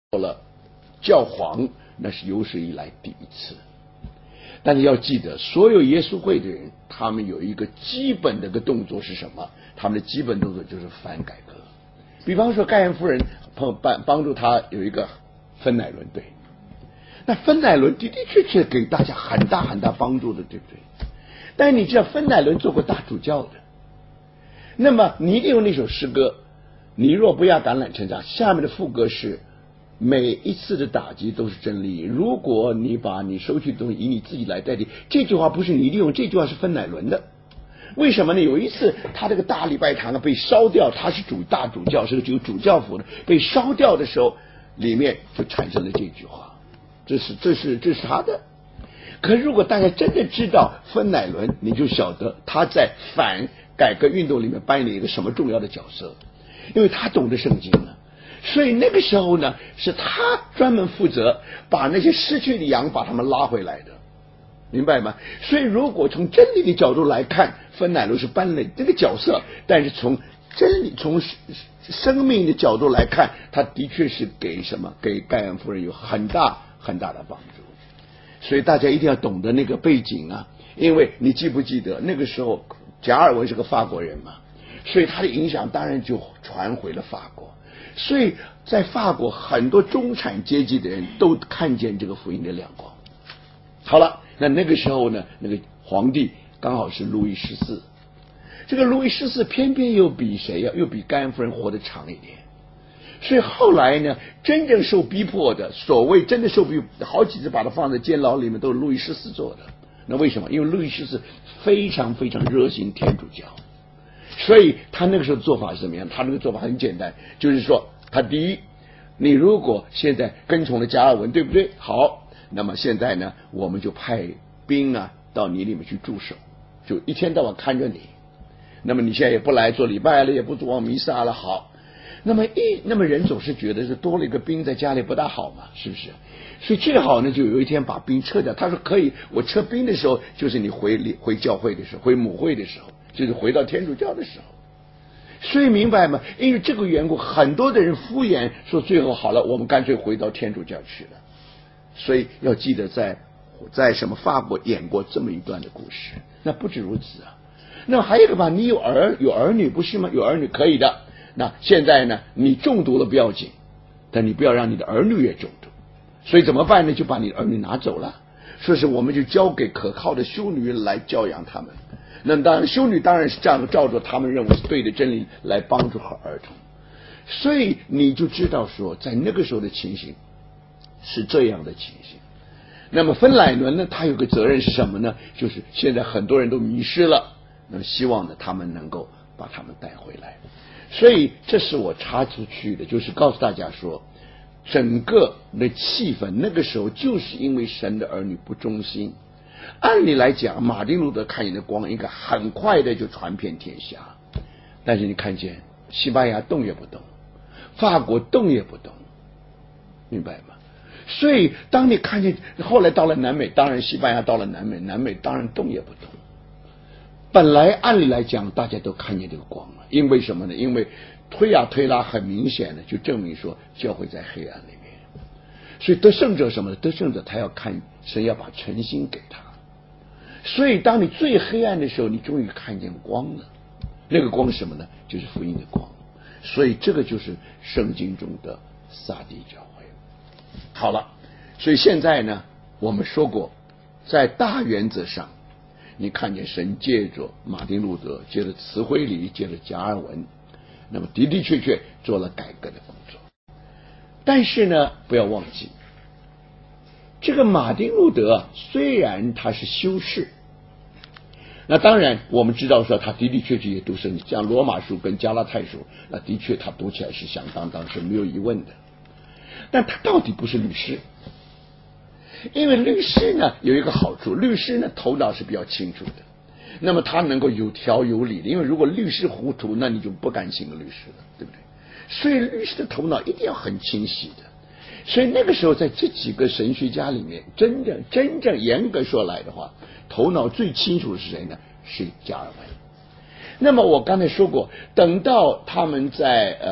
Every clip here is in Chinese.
了教皇，那是有史以来第一次。但是要记得，所有耶稣会的人，他们有一个基本的个动作是什么？他们的基本动作就是反改革。比方说盖恩夫人帮助他有一个芬乃伦队，那芬乃伦的的确确给大家很大很大帮助的，对不对？但是你知道芬乃伦做过大主教的，那么你一定有那首诗歌，你若不要橄榄成长，下面的副歌是每一次的打击都是真理，如果你把你收取的东西以你自己来代替，这句话不是你利用，这句话是芬乃伦的。为什么呢？有一次他这个大礼拜堂被烧掉，他是大主教，是个有主教府的，被烧掉的时候，里面就产生了这句话，这是他的。可如果大家真的知道芬乃伦，你就晓得他在反改革运动里面扮演了一个什么重要的角色，因为他懂得圣经了。所以那个时候呢，是他专门负责把那些失去的羊把他们拉回来的，明白吗？所以如果从真理的角度来看，芬乃伦是扮演这个角色，但是从真理从生命的角度来看，他的确是给盖恩夫人有很大很大的帮助。所以大家一定要懂得那个背景啊，因为你记不记得那个时候加尔文是个法国人嘛，所以他的影响当然就传回了法国。所以在法国很多中产阶级的人都看见这个福音的亮光。好了，那个时候呢，那个皇帝刚好是路易14，这个路易14偏偏又比谁呀？又比盖恩夫人活得长一点。所以后来呢，真正受逼迫的，所谓真的受逼迫，好几次把他放在监牢里面，都是路易14做的。那为什么？因为路易14非常非常热心天主教，所以他那个时候做法是怎么样？他那个做法很简单，就是说，他第一，你如果现在跟从了加尔文，对不对？好，那么现在呢，我们就派兵啊到你里面去驻守，就一天到晚看着你。那么你现在也不来做礼拜了，也不往弥撒了，好。那么人总是觉得是多了一个兵在家里不大好嘛，是不是？所以最好呢，就有一天把兵撤掉。他说可以，我撤兵的时候就是你回教会的时候，回母会的时候，就是回到天主教的时候。所以明白吗？因为这个缘故，很多的人敷衍说最后好了，我们干脆回到天主教去了。所以要记得在什么法国演过这么一段的故事。那不止如此啊，那还有一个吧，你有儿女不是吗？有儿女可以的。那现在呢，你中毒了不要紧，但你不要让你的儿女也中毒。所以怎么办呢？就把你的儿女拿走了，说是我们就交给可靠的修女来教养他们。那当然，修女当然是这样照着他们认为是对的真理来帮助好儿童。所以你就知道说，在那个时候的情形是这样的情形。那么芬乃伦呢，他有个责任是什么呢？就是现在很多人都迷失了，那么希望呢他们能够把他们带回来。所以这是我插出去的，就是告诉大家说，整个的气氛那个时候就是因为神的儿女不忠心。按理来讲，马丁路德看见的光应该很快的就传遍天下，但是你看见西班牙动也不动，法国动也不动，明白吗？所以当你看见后来到了南美，当然西班牙到了南美当然动也不动。本来按理来讲大家都看见这个光了，因为什么呢？因为推呀推拉，很明显的就证明说教会在黑暗里面。所以得胜者什么呢？得胜者他要看神要把诚心给他。所以当你最黑暗的时候，你终于看见光了。那个光是什么呢？就是福音的光。所以这个就是圣经中的撒狄教会。好了，所以现在呢，我们说过，在大原则上，你看见神借着马丁路德，借着慈惠里，借着加尔文，那么的的确确做了改革的工作。但是呢，不要忘记，这个马丁路德虽然他是修士，那当然我们知道说他的的确确也读圣经，像罗马书跟加拉太书，那的确他读起来是响当当，是没有疑问的。但他到底不是律师，因为律师呢有一个好处，律师呢头脑是比较清楚的，那么他能够有条有理的，因为如果律师糊涂，那你就不敢请个律师了，对不对？所以律师的头脑一定要很清晰的。所以那个时候在这几个神学家里面，真正严格说来的话，头脑最清楚的是谁呢？是加尔文。那么我刚才说过，等到他们在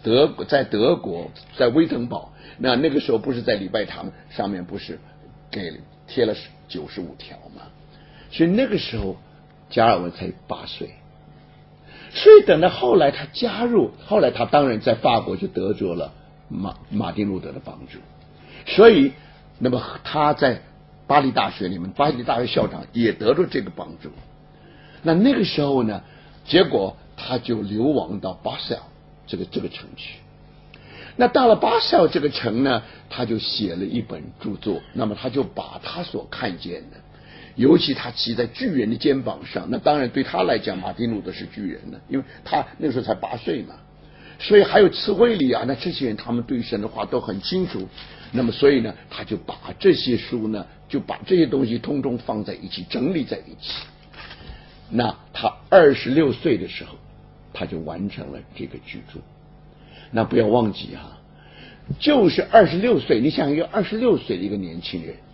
在德国，在威登堡，那个时候不是在礼拜堂上面不是贴了95条吗？所以那个时候加尔文才8岁。所以等到后来他加入，后来他当然在法国就得着了马丁路德的帮助，所以那么他在巴黎大学里面，巴黎大学校长也得着这个帮助。那个时候呢，结果他就流亡到巴塞尔这个城去。那到了巴塞尔这个城呢，他就写了一本著作，那么他就把他所看见的，尤其他骑在巨人的肩膀上，那当然对他来讲，马丁路德是巨人呢，因为他那个时候才8岁嘛。所以还有慈惠里啊，那这些人他们对神的话都很清楚。那么所以呢，他就把这些书呢，就把这些东西通通放在一起，整理在一起。那他26岁的时候，他就完成了这个巨著。那不要忘记啊，就是26岁，你想一个26岁的一个年轻人，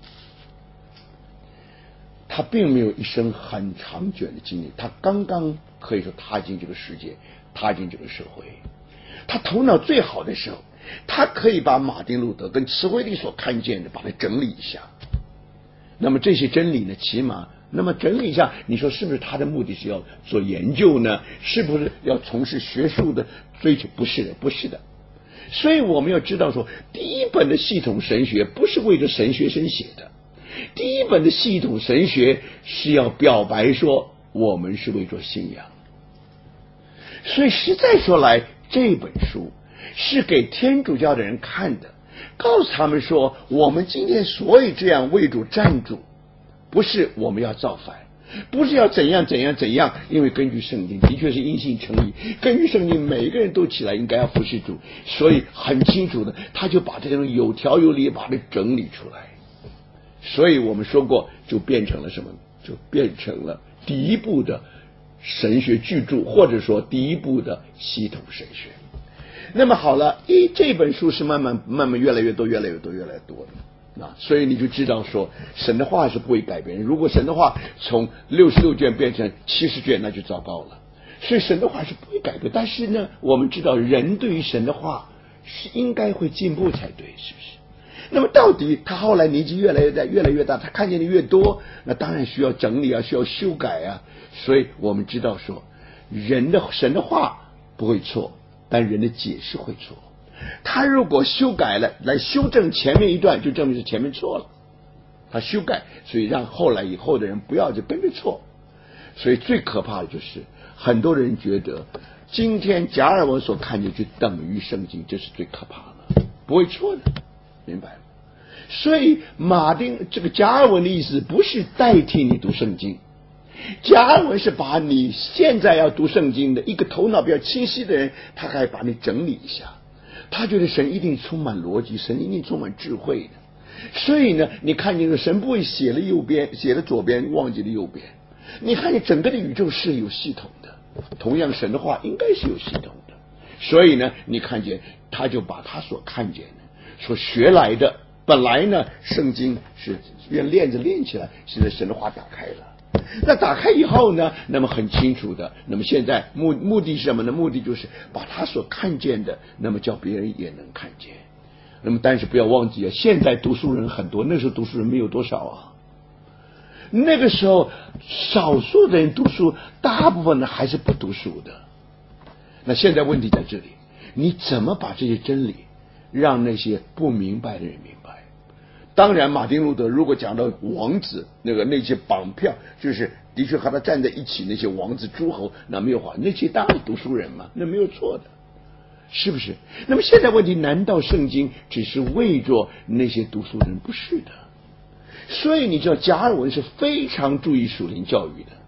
他并没有一生很长久的经历，他刚刚可以说踏进这个世界，踏进这个社会。他头脑最好的时候，他可以把马丁路德跟慈惠里所看见的把它整理一下。那么这些真理呢，起码那么整理一下，你说是不是他的目的是要做研究呢？是不是要从事学术的追求？不是的，不是的。所以我们要知道说，第一本的系统神学不是为了神学生写的，第一本的系统神学是要表白说我们是为着信仰。所以实在说来，这本书是给天主教的人看的，告诉他们说，我们今天所以这样为主站主，不是我们要造反，不是要怎样，因为根据圣经的确是因信称义，根据圣经每一个人都起来应该要服侍主，所以很清楚的，他就把这种有条有理把它整理出来。所以我们说过，就变成了什么？就变成了第一部的神学巨著，或者说第一部的系统神学。那么好了，这本书是慢慢越来越多的。所以你就知道说，神的话是不会改变。如果神的话从66卷变成70卷，那就糟糕了。所以神的话是不会改变。但是呢，我们知道人对于神的话是应该会进步才对，是不是？那么到底他后来年纪越来越大，他看见的越多，那当然需要整理啊，需要修改啊。所以我们知道说，神的话不会错，但人的解释会错。他如果修改了来修正前面一段，就证明是前面错了。他修改，所以让以后的人不要就跟着错。所以最可怕的就是很多人觉得今天加尔文所看见就等于圣经，这是最可怕的，不会错的，明白吗？所以这个加尔文的意思不是代替你读圣经，加尔文是把你现在要读圣经的一个头脑比较清晰的人，他还把你整理一下。他觉得神一定充满逻辑，神一定充满智慧的。所以呢，你看见神不会写了左边忘记了右边。你看见整个的宇宙是有系统的，同样神的话应该是有系统的。所以呢，你看见他就把他所看见的所学来的，本来呢圣经是练起来，现在神的话打开了。那打开以后呢，那么很清楚的，那么现在目的是什么呢？目的就是把他所看见的，那么叫别人也能看见。那么但是不要忘记啊，现在读书人很多，那时候读书人没有多少啊。那个时候少数的人读书，大部分呢还是不读书的。那现在问题在这里，你怎么把这些真理让那些不明白的人明白？当然马丁路德如果讲到王子那些绑票，就是的确和他站在一起那些王子诸侯，那没有话，那些当然读书人嘛，那没有错的，是不是？那么现在问题，难道圣经只是为着那些读书人？不是的。所以你知道加尔文是非常注意属灵教育的，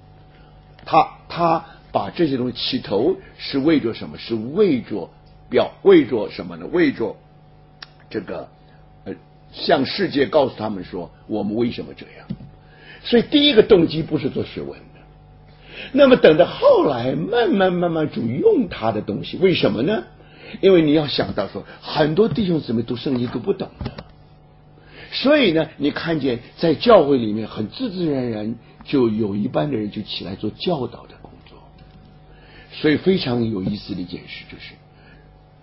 他把这些东西起头是为着什么？是为着什么呢？为着这个向世界告诉他们说我们为什么这样。所以第一个动机不是做学问的。那么等到后来慢慢主用他的东西，为什么呢？因为你要想到说很多弟兄姊妹读圣经都不懂的，所以呢你看见在教会里面很自然就有一班的人就起来做教导的工作。所以非常有意思的一件事就是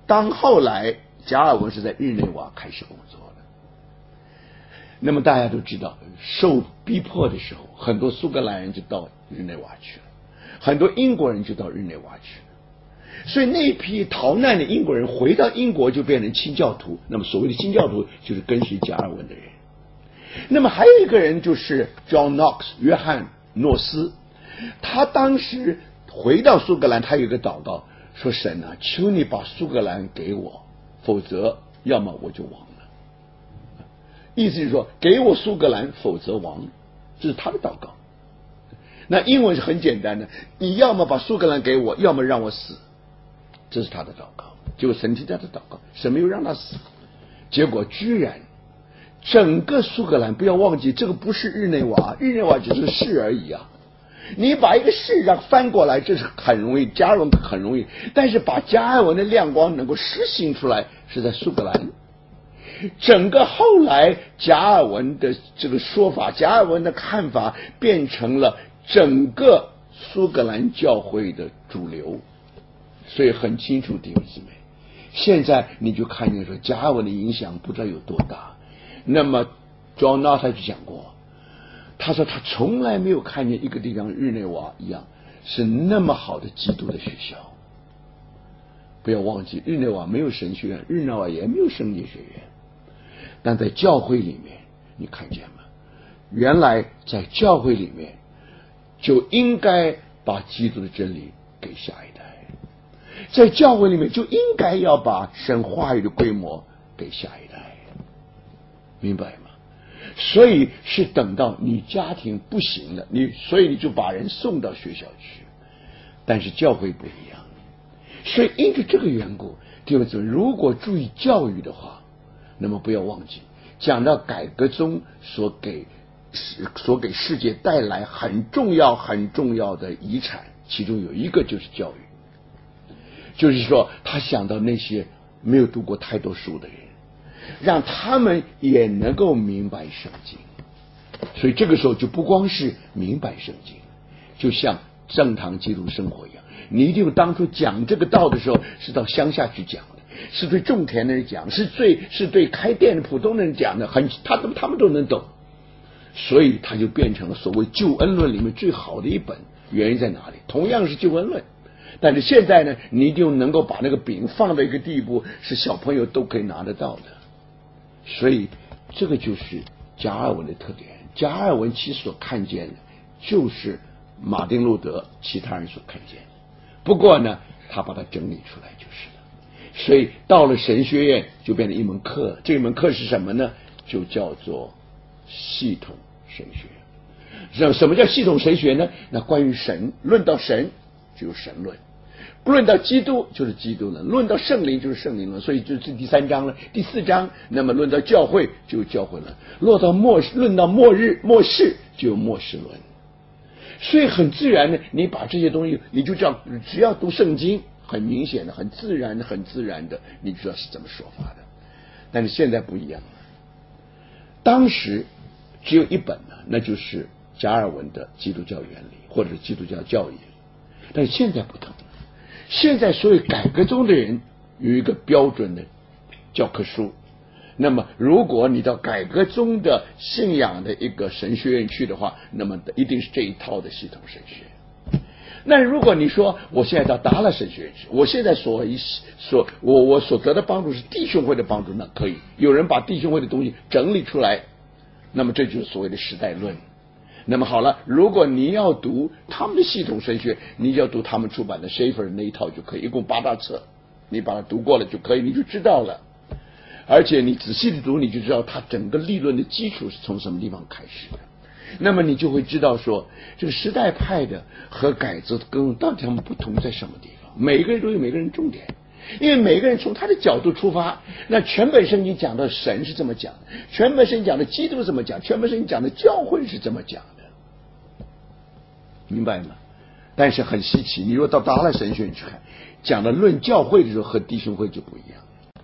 当后来加尔文是在日内瓦开始工作的，那么大家都知道，受逼迫的时候，很多苏格兰人就到日内瓦去了，很多英国人就到日内瓦去了，所以那批逃难的英国人回到英国就变成清教徒。那么所谓的清教徒就是跟随加尔文的人。那么还有一个人就是 John Knox 约翰诺斯，他当时回到苏格兰，他有一个祷告说，神啊，求你把苏格兰给我，否则要么我就亡了。意思是说给我苏格兰，否则亡，这是他的祷告。那英文是很简单的，你要么把苏格兰给我，要么让我死，这是他的祷告。结果神听他的祷告，神没有让他死，结果居然整个苏格兰，不要忘记这个不是日内瓦，日内瓦只是市而已啊。你把一个市让翻过来，这是很容易，加尔文很容易，但是把加尔文的亮光能够实行出来，是在苏格兰。整个后来加尔文的这个说法，加尔文的看法变成了整个苏格兰教会的主流。所以很清楚，弟兄姊妹，现在你就看见说加尔文的影响不知道有多大。那么 John Knox 就讲过，他说他从来没有看见一个地方日内瓦一样是那么好的基督的学校。不要忘记，日内瓦没有神学院，日内瓦也没有圣经学院，但在教会里面，你看见吗？原来在教会里面就应该把基督的真理给下一代，在教会里面就应该要把神话语的规模给下一代，明白吗？所以是等到你家庭不行了，所以你就把人送到学校去，但是教会不一样。所以因着这个缘故，弟兄姊妹，如果注意教育的话，那么不要忘记讲到改革中所给世界带来很重要的遗产，其中有一个就是教育。就是说他想到那些没有读过太多书的人，让他们也能够明白圣经。所以这个时候就不光是明白圣经，就像正堂基督生活一样，你一定当初讲这个道的时候是到乡下去讲的，是对种田的人讲，是对开店的普通人讲的，他们都能懂。所以他就变成了所谓救恩论里面最好的一本。原因在哪里？同样是救恩论，但是现在呢，你就能够把那个饼放到一个地步，是小朋友都可以拿得到的。所以这个就是加尔文的特点。加尔文其实所看见的就是马丁路德其他人所看见的，不过呢他把它整理出来就是了。所以到了神学院就变成一门课，这门课是什么呢？就叫做系统神学。什么叫系统神学呢？那关于神，论到神就有神论，论到基督就是基督论，论到圣灵就是圣灵论。所以就是第3章了，第4章，那么论到教会就有教会论，论到末世就有末世论。所以很自然的，你把这些东西，你就知道，只要读圣经，很明显的，很自然的，你知道是怎么说法的。但是现在不一样了，当时只有一本呢，那就是加尔文的基督教原理或者是基督教教义。但是现在不同了，现在所有改革中的人有一个标准的教科书。那么如果你到改革中的信仰的一个神学院去的话，那么一定是这一套的系统神学。那如果你说我现在到达了神学院去，我现在我所得的帮助是弟兄会的帮助，那可以有人把弟兄会的东西整理出来，那么这就是所谓的时代论。那么好了，如果你要读他们的系统神学，你就要读他们出版的 Schaeffer 那一套就可以，一共8大册，你把它读过了就可以，你就知道了。而且你仔细的读，你就知道它整个理论的基础是从什么地方开始的。那么你就会知道说，这个时代派的和改革跟到底他们不同在什么地方。每个人都有每个人重点，因为每个人从他的角度出发。那全本圣经讲的神是这么讲的，全本圣经讲的基督是这么讲，全本圣经讲的教会是这么讲的，明白吗？但是很稀奇，你如果到达了神学院去看，讲的论教会的时候和弟兄会就不一样。